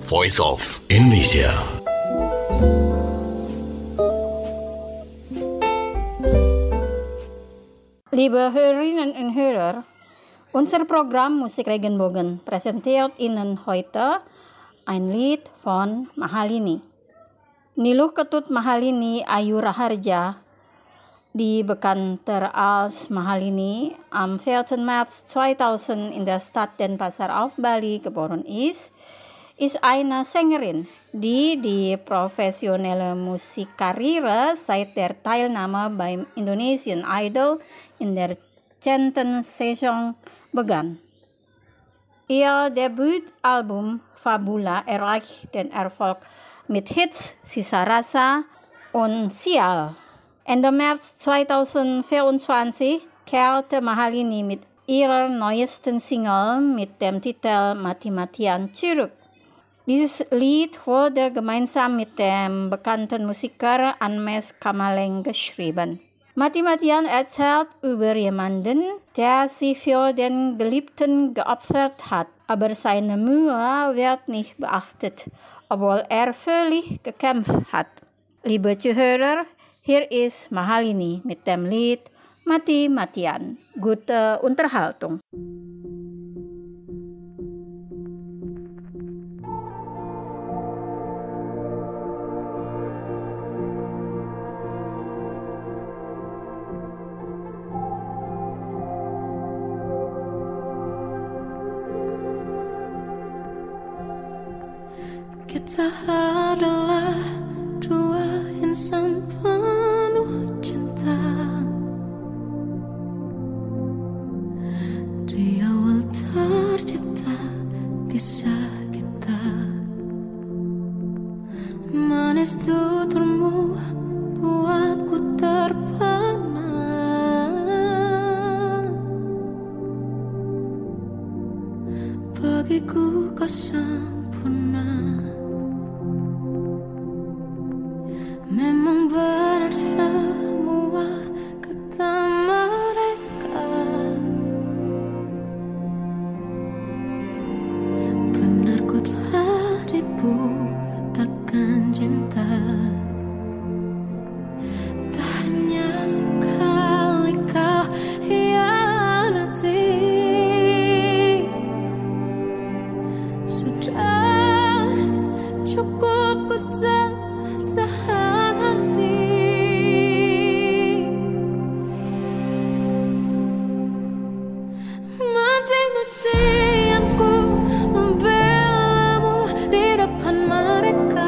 Voice of Indonesia. Liebe Hörerinnen und Hörer, unser Programm Musik Regenbogen präsentiert Ihnen heute ein Lied von Mahalini. Niluh Ketut Mahalini Ayu Raharja, die bekannter als Mahalini am 4. März 2000 in der Stadt Denpasar auf Bali geboren ist eine Sängerin, die professionelle Musikkarriere seit der Teilnahme beim Indonesian Idol in der 10. Saison begann. Ihr Debütalbum Fabula erreicht den Erfolg mit Hits Sisa Rasa und Sial. Ende März 2024 kehrte Mahalini mit ihrer neuesten Single mit dem Titel Mati-Matian zurück. Dieses Lied wurde gemeinsam mit dem bekannten Musiker Anmes Kamaleng geschrieben. Mati-Matian erzählt über jemanden, der sich für den Geliebten geopfert hat, aber seine Mühe wird nicht beachtet, obwohl er völlig gekämpft hat. Liebe Zuhörer, hier ist Mahalini mit dem Lied Mati-Matian. Gute Unterhaltung. Kita adalah dua insan penuh cinta. Di awal tercipta kisah kita. Manis tuturmu buatku terpana. Bagiku kau sempurna. Memang benar semua kata mereka. Benar ku telah dibutakan cinta. Tak hanya sekali kau hianati. Sudah cukup ku tahan hati. Mati-matian ku membelamu di depan mereka.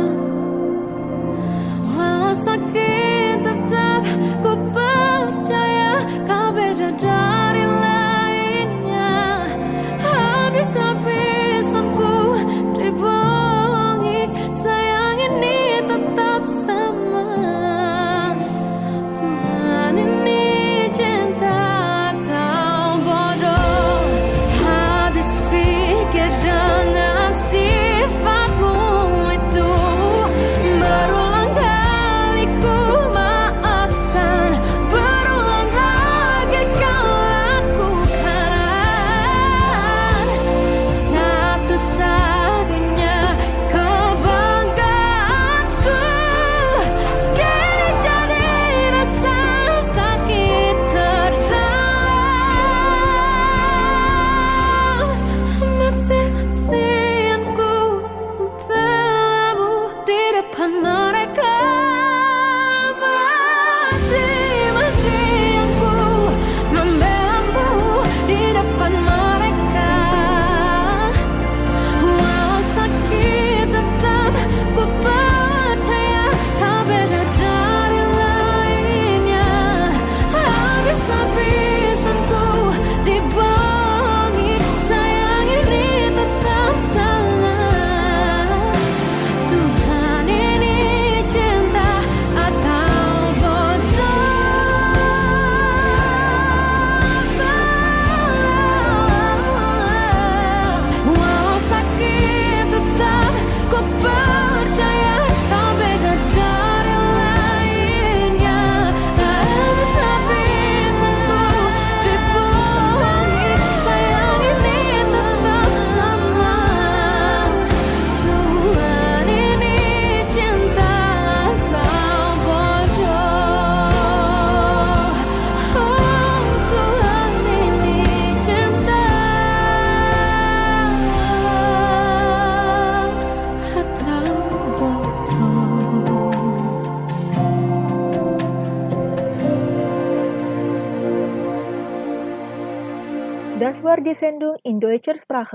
Walau sakit tetap ku percaya kau beda dari lainnya. Habis-habisan ku Das war die Sendung in deutscher Sprache.